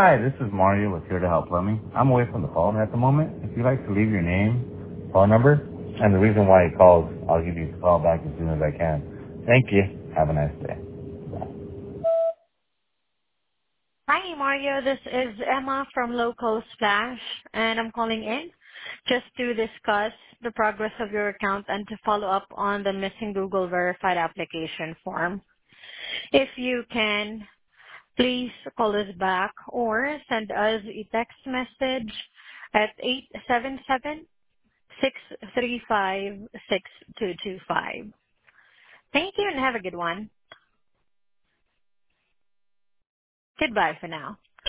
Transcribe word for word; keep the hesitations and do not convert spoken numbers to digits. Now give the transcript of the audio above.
Hi, this is Mario with Here to Help Plumbing. I'm away from the phone at the moment. If you'd like to leave your name, phone number, and the reason why you called, I'll give you a call back as soon as I can. Thank you. Have a nice day. Hi, Mario. This is Emma from Local Splash, and I'm calling in just to discuss the progress of your account and to follow up on the missing Google verified application form. If you can, please call us back or send us a text message at eight seven seven, six three five, six two two five. Thank you and have a good one. Goodbye for now.